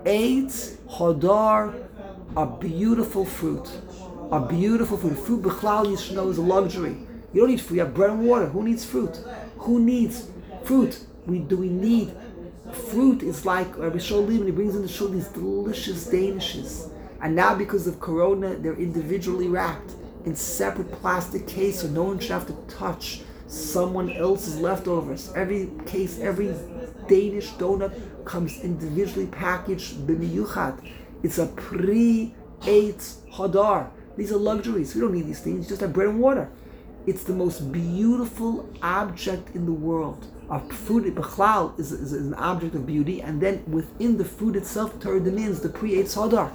A: eitz hadar, a beautiful fruit, a beautiful fruit. Fruit b'chlal yishno is a luxury. You don't need fruit. You have bread and water. Who needs fruit? Who needs fruit? We do. We need fruit. Is like Rabbi Shaul Lieberman, he brings in the shul these delicious danishes, and now because of Corona, they're individually wrapped in separate plastic case, so no one should have to touch someone else's leftovers. Every case, every Danish donut comes individually packaged b'miyuchat. It's a pre-eitz hadar. These are luxuries. We don't need these things. You just have bread and water. It's the most beautiful object in the world. A fruit, b'chlal, is, is, is an object of beauty, and then within the fruit itself, Torah demands the pre-eitz hadar.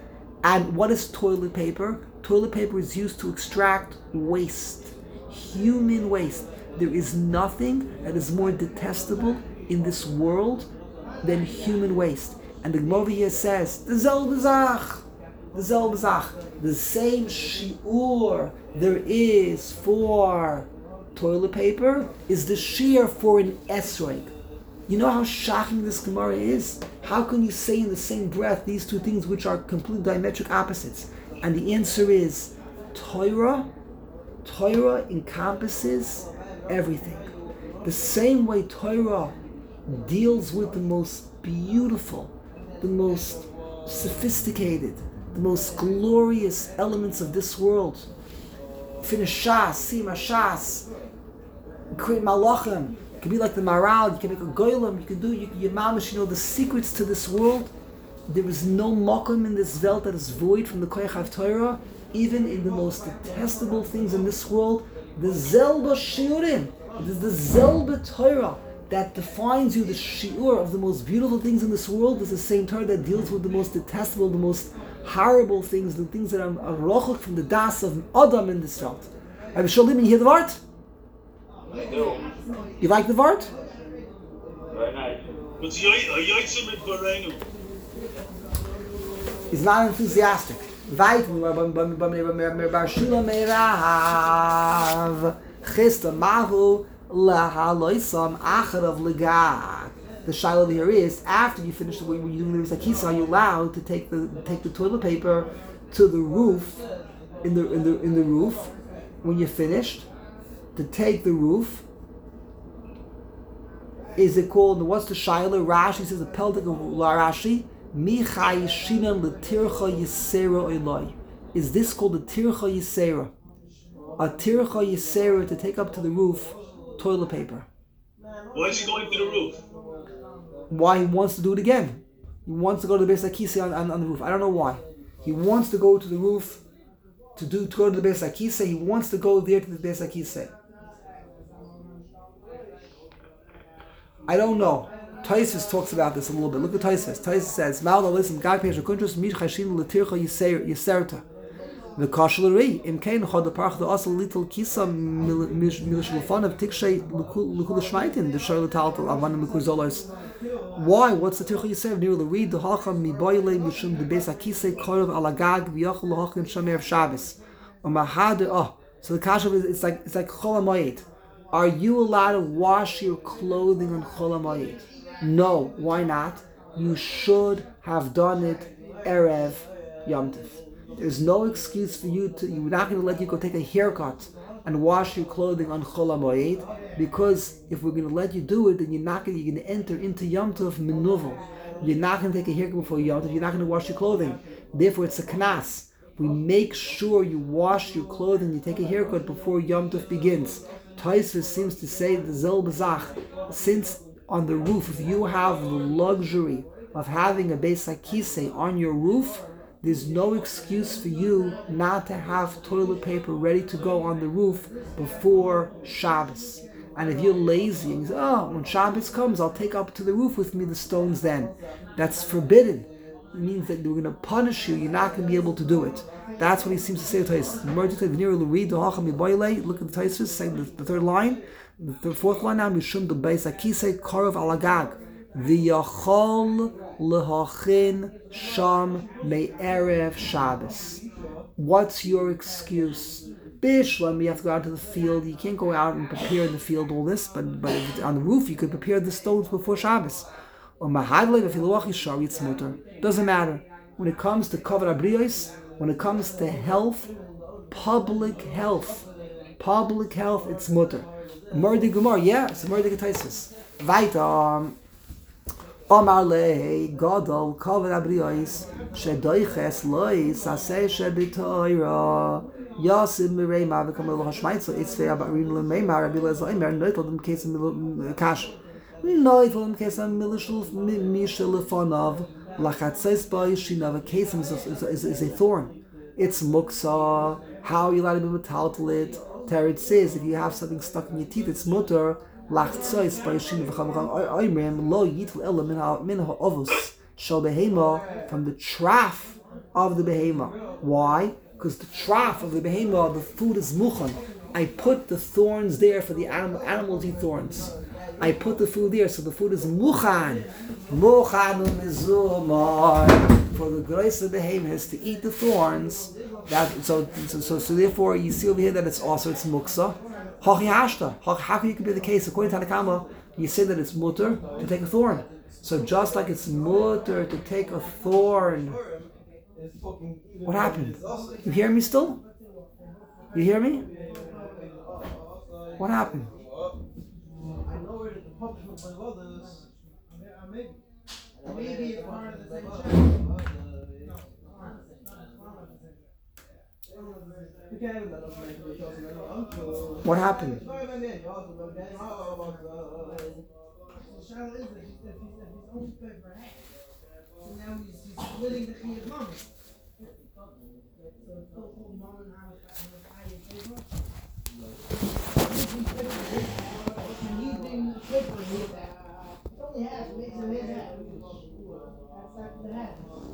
A: And what is toilet paper? Toilet paper is used to extract waste, human waste. There is nothing that is more detestable in this world than human waste. And the Gemara here says, the zel b'zach, the zel b'zach, the same shiur there is for toilet paper is the shiur for an esrog. You know how shocking this Gemara is? How can you say in the same breath these two things which are complete diametric opposites? And the answer is Torah. Torah encompasses everything. The same way Torah deals with the most beautiful, the most sophisticated, the most glorious elements of this world. Finish Shas, Sima Shas, create Malachim. You can be like the Maral, you can make a Goylem, you can do, you can, you mamish, you know, the secrets to this world. There is no makom in this Welt that is void from the Koyach of Torah, even in the most detestable things in this world. The Zelba Shiurim, it is the Zelba Torah that defines you, the Shiur of the most beautiful things in this world is the same Torah that deals with the most detestable, the most horrible things, the things that are rochok from the das of Adam in this Welt. Rabbi Shaul Lieberman, you hear the Vart?
B: I do.
A: You like the Vart?
B: Very nice.
A: He's not enthusiastic. Weit bar shula meirav chista mahu lahaloisam acharav legag. The shiloh here is after you finish the way when you're doing the Beis HaKisei, are you allowed to take the take the toilet paper to the roof in the in the in the roof when you're finished? To take the roof, is it called, what's the shiloh? Rashi says the peltic of Rashi. Is this called a tircha yisera? A tircha yisera to take up to the roof toilet paper.
C: Why is he going to the roof?
A: Why he wants to do it again. He wants to go to the Beis HaKisei on, on, on the roof. I don't know why. He wants to go to the roof to do to go to the Beis HaKisei. He wants to go there to the Beis HaKisei. I don't know. Tosfos talks about this a little bit. Look at Tosfos. Tosfos says, "Mal listen, God pays rekuntrus mich chashin letircha yiserta." The kashlari im kein chod parach the asal little kisa milishulfan of tikshay lukul shmaitin the shoyla taltal avan mikuzolos. Why? What's the tircha yiser? Near the read the halacham mi boyle mishum the Beis HaKisei korov alagag v'yachol lahachim shamer Shabbos. Umahad oh, so the kasha is it's like it's like chol hamoed. Are you allowed to wash your clothing on chol hamoed? No, why not? you should have done it Erev Yom Tov. There's no excuse for you to, you're not going to let you go take a haircut and wash your clothing on Chol HaMoed, because if we're going to let you do it, then you're not going to, you're going to enter into Yom Tov Menuvel. You're not going to take a haircut before Yom Tov, you're not going to wash your clothing. Therefore, it's a knas. We make sure you wash your clothing, you take a haircut before Yom Tov begins. Tosfos seems to say the Zel Bazach, since on the roof, if you have the luxury of having a Beis HaKisei on your roof, there's no excuse for you not to have toilet paper ready to go on the roof before Shabbos. And if you're lazy and you say, oh, when Shabbos comes, I'll take up to the roof with me the stones then. That's forbidden. It means that we're going to punish you. You're not going to be able to do it. That's what he seems to say to Tosfos. Look at the Tosfos saying the, the third line. The third, fourth line now, Mishum the Beis HaKisei Korov Alagag. V'yachol lehachin sham me'erev Shabbos. What's your excuse? Bishlam, you have to go out to the field. You can't go out and prepare in the field all this, but but if it's on the roof, you could prepare the stones before Shabbos. Or mahadle v'filuach yishar it's mutter. Doesn't matter. When it comes to kavod habriyos, when it comes to health, public health, public health, it's mutter. Murder Gemara, yeah, it's a murder Tosfos. Weiter. Omar lei gadol kavod habriyos shedoiches lois aseh shebitoira yasim mirei ma v'kamel hashmaitzo itzvei abarin lemei ma rabbi lezer imer noitel dem kesem kash noitel dem kesem milishul mishel lefonav lachatzes ba'yishinav. A kesem is is a thorn. It's muksa. How are you allowed to be metaltal it? Teretz says if you have something stuck in your teeth, it's mutter. Lachtzos ba'yishinav v'chamacham oimrim lo yitl ela min ha'ovus shel behema, from the trough of the behema. Why? Because the trough of the behema, the food is muchan. I put the thorns there for the animal, animals eat thorns. I put the food there, so the food is muchan. Muchan umizumar. For the grace of the behema is to eat the thorns. That so, so so so therefore you see over here that it's also it's muksa. Hachi hashta. How can you compare the case? According to Tanakama, you say that it's mutter to take a thorn. So just like it's mutter to take a thorn. What happened? You hear me still? You hear me? What happened?
E: I know it the publishment by others. Maybe it's part of the same channel.
A: What happened?
E: Now he's splitting the Chiyuv Mama. So it's still called Mama and using the paper here that it's only half, it makes it half. That's not the half.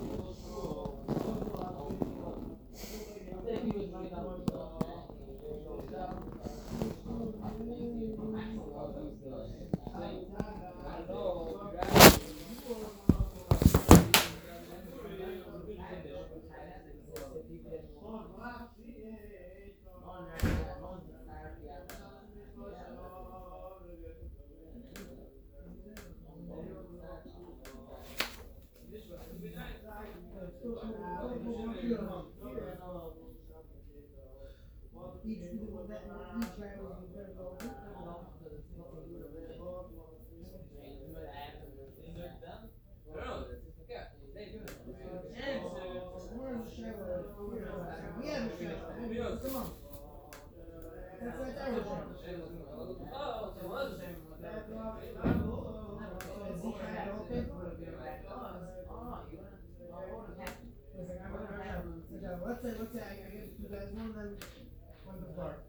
E: Let's say, let's say I, I get two guys, one of them went to park.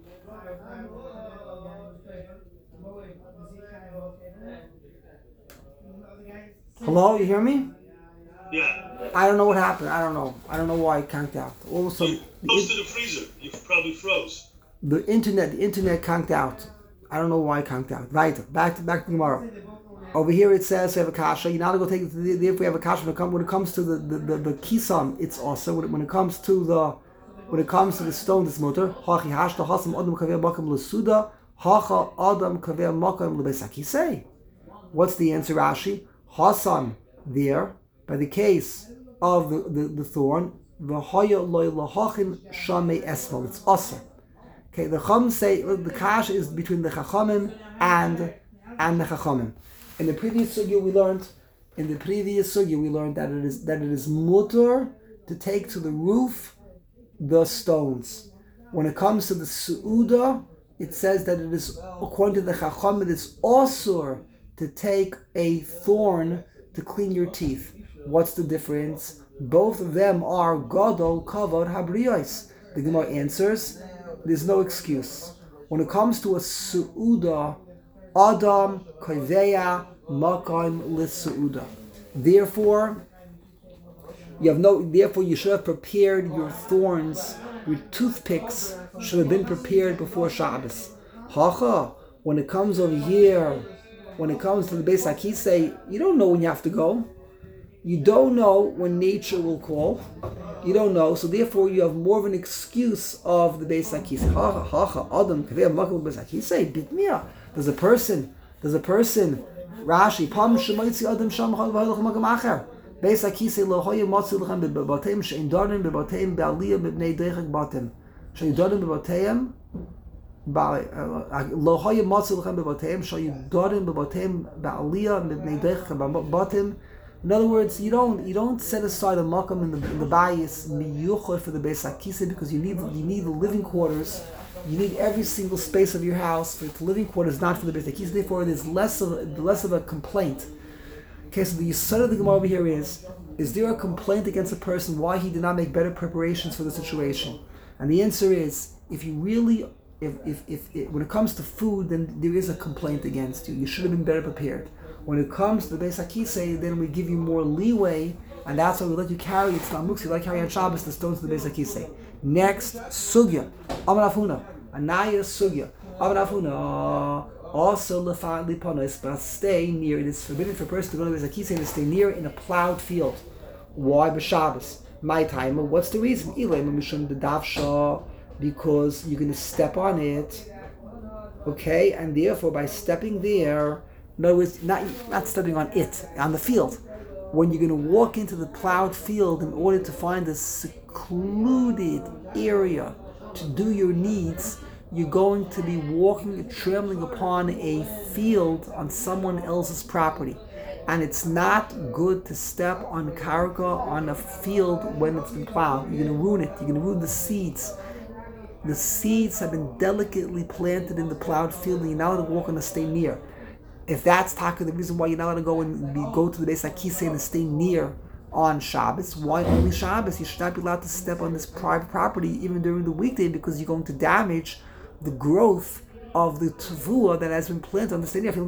A: Hello, you hear me?
C: Yeah.
A: I don't know what happened. I don't know. I don't know why it conked out. All of a sudden,
C: Close to the freezer. You probably froze.
A: the internet, the internet conked out. I don't know why it conked out. Right, back to back to tomorrow. Over here it says we have a kasha. You now to go take it to the, if we have a kasha. When it, come, when it comes to the the, the, the kisam, it's also when it, when it comes to the when it comes to the stone, it's mutter. Hachi hashta hasam adam kaver makam lesuda hacha adam kaver makam lebesakisei. What's the answer, Rashi? Hasam there, by the case of the, the, the thorn, v'hoya loy lahachin shamei esmol. It's also. Okay, the Chum say the kash is between the Chachamim and and the Chachamim. In the previous sugya we learned, in the previous sugya we learned that it is that it is mutter to take to the roof the stones. When it comes to the suuda, it says that it is, according to the Chacham, it is asur to take a thorn to clean your teeth. What's the difference? Both of them are gadol kavod habriyos. The Gemara answers, there's no excuse. When it comes to a suuda, adam koveya makam lisuuda. Therefore, you have no. Therefore, you should have prepared your thorns. Your toothpicks should have been prepared before Shabbos. Hacha. When it comes over here, when it comes to the Beis HaKisei, you don't know when you have to go. You don't know when nature will call. You don't know, so therefore you have more of an excuse of the Beis HaKisei. Hacha, hacha, adam kaveh makam Beis HaKisei bitmia. There's a person. There's a person. Rashi pam shemaitzi adam sham halvayilach makam acher. Beis HaKisei lo hoye matzu lechem bebateim she'in darim bebateim be'aliyah b'bnei deichek batem she'in darim bebateim lo hoye matzu lechem bebateim she'in darim bebateim be'aliyah b'bnei deichek batem. In other words, you don't you don't set aside a makam in the in the bayis miyuchad for the Beis HaKisei because you need you need the living quarters. You need every single space of your house for the living quarters, not for the Beis HaKisei. Therefore, there's less of less of a complaint. Okay, so the yesod of the Gemara over here is, is there a complaint against a person why he did not make better preparations for the situation? And the answer is, if you really, if if, if it, when it comes to food, then there is a complaint against you. You should have been better prepared. When it comes to the Beis HaKisei, then we give you more leeway, and that's why we let you carry, it's not muksa, you like carry on Shabbos the stones to the Beis HaKisei. Next, sugya, Amar Afuna, anaya sugya, Amar Afuna, also lefan lipanos, but stay near. It is forbidden for a person to go to the Beis HaKisei and to stay near in a plowed field. Why b'Shabbos? My time. What's the reason? Because you're going to step on it. Okay, and therefore by stepping there, no, it's not not stepping on it on the field. When you're going to walk into the plowed field in order to find a secluded area to do your needs, you're going to be walking, trembling upon a field on someone else's property. And it's not good to step on karka on a field when it's been plowed. You're going to ruin it. You're going to ruin the seeds. The seeds have been delicately planted in the plowed field and you're not allowed to walk on to stay near. If that's taka, the reason why you're not allowed to go and be, go to the Beis HaKisei and stay near on Shabbos, why only Shabbos? You should not be allowed to step on this private property even during the weekday because you're going to damage the growth of the tavua that has been planted on the state of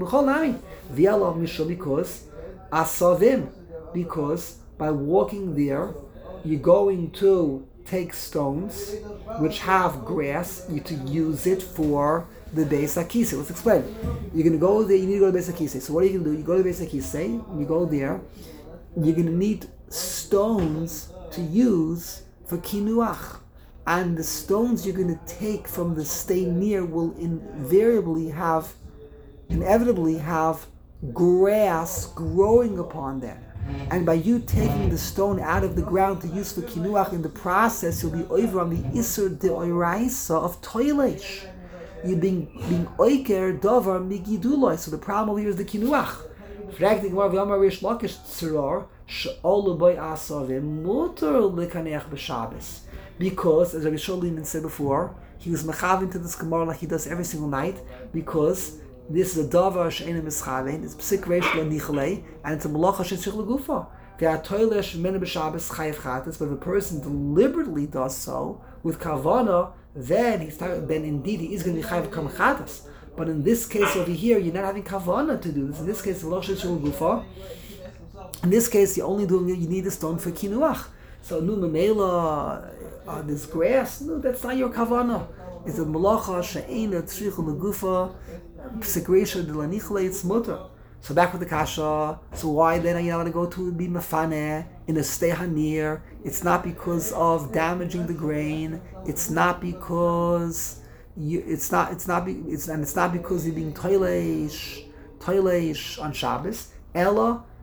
A: because asavim, because by walking there, you're going to take stones which have grass, you to use it for the Beis HaKisei. Let's explain. You're going to go there, you need to go to the Beis HaKisei. So what are you going to do? You go to the Beis HaKisei, you go there, you're going to need stones to use for kinuach. And the stones you're going to take from the stay near will invariably have, inevitably have grass growing upon them. And by you taking the stone out of the ground to use for kinuach, in the process you'll be over on the isur de oiraisa of toilesh. You're being being oiker davar migiduloi. So the problem over here is the kinuach. Frag the Gemara v'amar Reish Lakish tzuror she'olu boy asavim mutar lekaneach b'Shabbos. Because, as Rabbi Sholin said before, he was mechavin to this Gemara like he does every single night, because this is a davar she'ena mischavin, it's psik reish le'nichalei, and it's a malacha she'tzich legufa. Ve'atoyle she'mena b'Shabbos chayiv chatas, but if a person deliberately does so, with kavana, then he's then indeed he is going to be chayiv kam chatas. But in this case over here, you're not having kavana to do this. In this case, the malacha she'tzich legufa. In this case, you're only doing it, you need a stone for kinuach. So, nu memela, uh, this grass, no, that's not your kavana. It's a malacha she'ena tzricha legufa, psikresha de lanichle, it's mutter. So back with the kasha. So why then are you not going to go to be mefaneh in a stay hanir? It's not because of damaging the grain. It's not because you. It's not. It's not. Be, it's and it's not because you're being toileish, toileish on Shabbos. Ella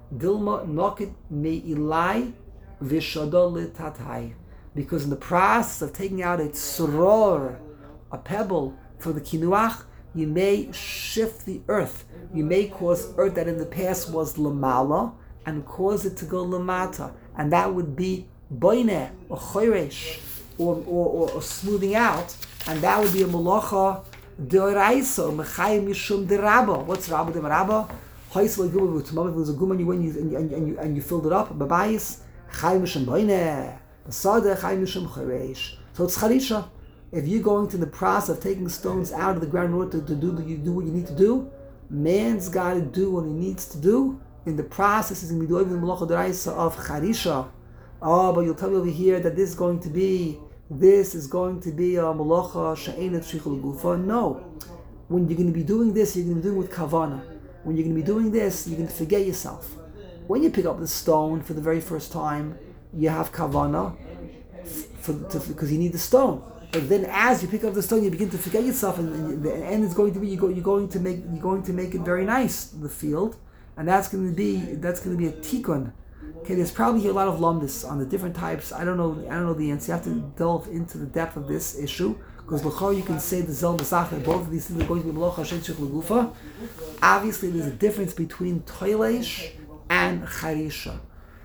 A: Dilma nokit me'ilai v'shadol tatai. Because in the process of taking out a tzror, a pebble for the kinuach, you may shift the earth. You may cause earth that in the past was lamala and cause it to go lamata, and that would be boine or choresh or, or, or smoothing out, and that would be a malacha deoraisa mechayim mishum derabba. What's rabba de rabba? Hoisel guma v'tumam. If there's a guma you went and you, and, and you and you filled it up, babayis chayim mishum boine, basada chayim mishum choresh. So it's charisha. If you're going to the process of taking stones out of the ground in order to, to do you do what you need to do, man's got to do what he needs to do. In the process, he's going to be doing the malacha deraisa of charisha. Oh, but you'll tell me over here that this is going to be this is going to be a malacha she'enet shichul gufa. No, when you're going to be doing this, you're going to be doing it with kavana. When you're going to be doing this, you're going to forget yourself. When you pick up the stone for the very first time, you have kavana for, to, because you need the stone. But then, as you pick up the stone, you begin to forget yourself, and, and the end is going to be you go, you're going to make you're going to make it very nice, the field, and that's going to be that's going to be a tikkun. Okay, there's probably here a lot of lumdis on the different types. I don't know. I don't know the answer. You have to delve into the depth of this issue, because l'chor you can say the zel b'sachar. Both of these things are going to be melocha shenshich legufa. Obviously, there's a difference between toilesh and charisha.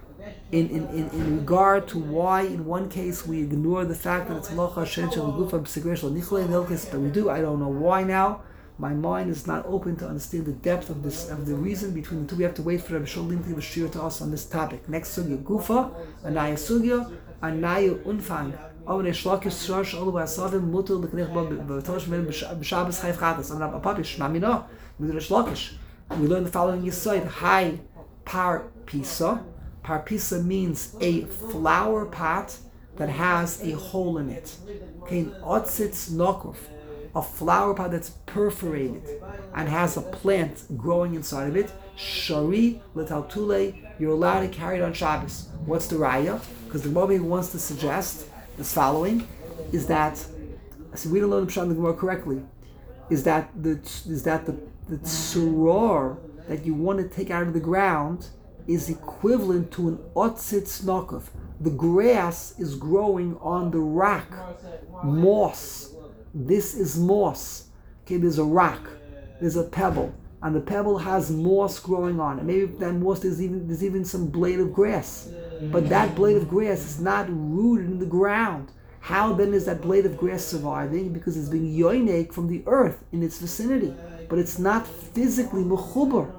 A: In, in, in, in regard to why in one case we ignore the fact that it's Locha Shen Shel Gufa B'Sigresh Lo Nichle, in the other case that we do, I don't know why now. My mind is not open to understand the depth of this of the reason between the two. We have to wait for Rabbi Sholem to give a shir to us on this topic. Next sugya Gufa, Anaya sugya, Anaya Unfang. Amre Shlakish Shrosh Olu Ba'asavim Mutul L'Knech B'Tosh Men B'Shabbos Chayv Chatas. Amre Apapish Mamino Midrash Lakish. We learn the following Yesod: Hai Par Pisa. Parpisa means a flower pot that has a hole in it. Okay, otzitz nokuf, a flower pot that's perforated and has a plant growing inside of it. Shari letaltule, you're allowed to carry it on Shabbos. What's the raya? Because the Gemara wants to suggest this following is that, so we don't learn the Pshat in the Gemara correctly, is that the is that the the tzuror that you want to take out of the ground is equivalent to an otzitz nokov. The grass is growing on the rock, moss. This is moss. Okay, there's a rock, there's a pebble, and the pebble has moss growing on it. Maybe that moss there's even there's even some blade of grass, but that blade of grass is not rooted in the ground. How then is that blade of grass surviving? Because it's being yoinek from the earth in its vicinity, but it's not physically mechuber.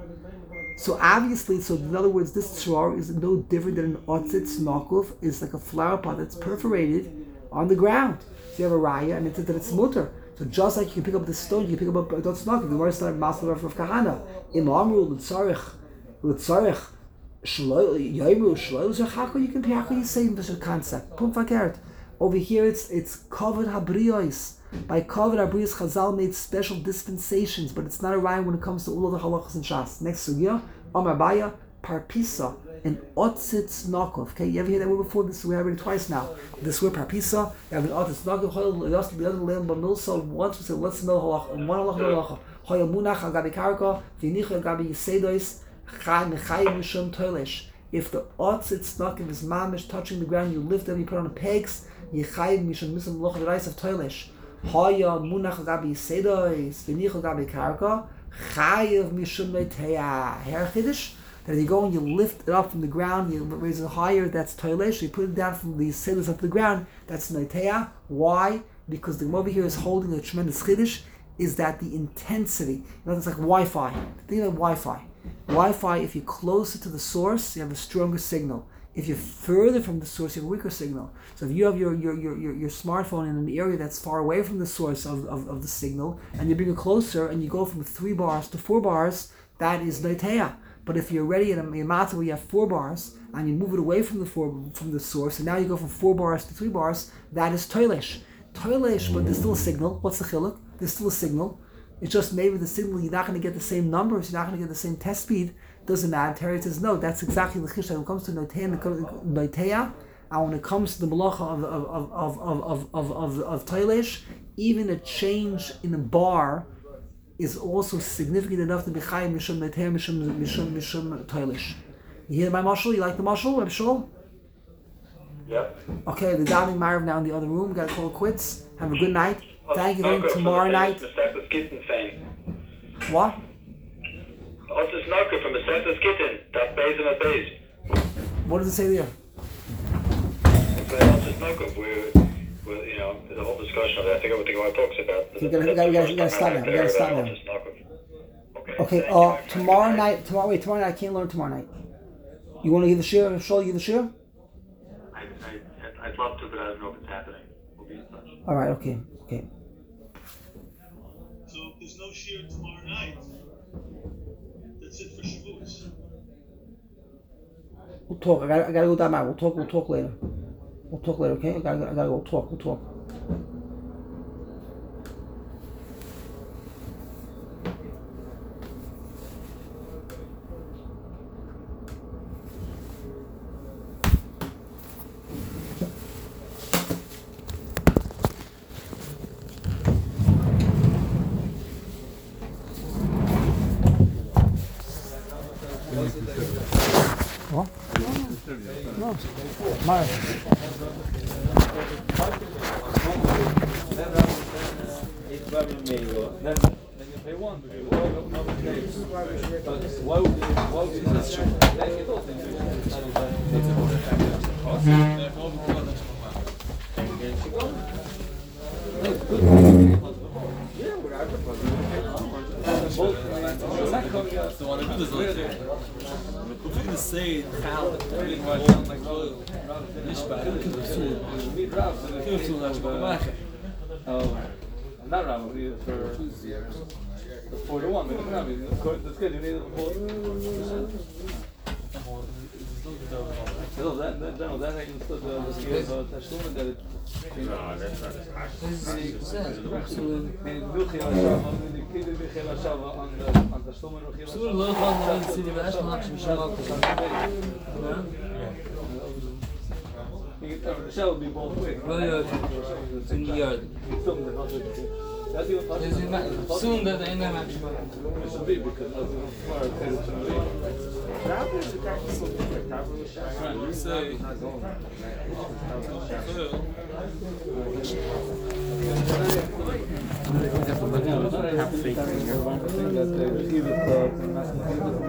A: So obviously, so in other words, this tzror is no different than an otzitz nokuf. It's like a flower pot that's perforated on the ground. So you have a raya, and it's that it's mutter. So just like you can pick up the stone, you can pick up a otzitz nokuf. The word started masal of kahana. Im amru l'tzarich l'tzarich shloil yoyru shloil zechako. You can pick the same concept. Pum fakert. Over here, it's it's covered habriyos. By covered habriyos, Chazal made special dispensations, but it's not a rhyme when it comes to all of the halachas and shas. Next sugya, Amar Baya, parpisa, and otzitz nokov. Okay, you ever hear that word before? This we have it twice now. This word parpisa, you have an otzitz nokov. The other land, but milso. Once we said, let's know halacha. One halacha, halacha. Hoya munach al gabi karka, v'nicha al gabi yisedos, chay mechay mishum toilesh. If the otzitz nokov is mamish touching the ground, you lift them, you put on the pegs. Yichayim mishum misum loch the rice of toilesh. Hoya munach gabi sedois v'nichol gabi karka chayiv mishum neiteya. Her chiddush that you go and you lift it up from the ground, you raise it higher. That's toilesh. You put it down from the sedos up to the ground. That's neiteya. Why? Because the Gemara over here is holding a tremendous chiddush. Is that the intensity? You know, it's like Wi-Fi. Think of Wi-Fi. Wi-Fi. If you're closer to the source, you have a stronger signal. If you're further from the source, you have a weaker signal. So if you have your your, your, your, your smartphone in an area that's far away from the source of, of, of the signal, and you bring it closer and you go from three bars to four bars, that is neiteya. But if you're already in a matzah where you have four bars and you move it away from the four, from the source, and now you go from four bars to three bars, that is toilesh. Toilesh, but there's still a signal. What's the chiluk? There's still a signal. It's just maybe the signal, you're not going to get the same numbers, you're not going to get the same test speed. Doesn't matter. Terry says, no, that's exactly the chishah. When it comes to Noiteya, and when it comes to the malacha of of of of of of of, of toilesh, even a change in a bar is also significant enough to be chayim mishum Noiteya mishum mishum mishum toilesh. You hear my mashal? You like the mashal, Reb Shul?
B: Yep.
A: Okay, the davening Marav now in the other room. Got to call it quits. Have a good night. Thank you very much.
B: Snooker
A: Tomorrow
B: from the
A: night.
B: Masechtas Gittin thing.
A: What?
B: Also snooker from the Masechtas Gittin. That base and a base.
A: What does it say there?
B: But also snooker, we're, we're, you know, there's a whole discussion of that. I think what the Gemara talks about.
A: You gotta, you gotta, you gotta, you gotta stop now. You gotta stop now.
B: Okay.
A: Okay. Uh, tomorrow night. Tomorrow. Wait. Tomorrow night. I can't learn tomorrow night. You want to give the shir? Shul, give the shir?
B: I, I, I'd love to, but I don't know if it's happening. We'll be in touch.
A: All right. Okay. Okay.
C: So if there's no shear tomorrow night, that's it for Shavuos.
A: We'll talk. I gotta, I gotta go down. We'll talk. We'll talk later. We'll talk later. Okay. I gotta, I gotta go talk. We'll talk. What? No. Mara.
F: Say how oh, not Rabbi for four to one. That's good. You need a four. That that that that I can still the skills of the student that. No, that's not. The shell will be both ways.
G: In the yard. Soon that I never
C: It's a big because of
F: You say.
C: the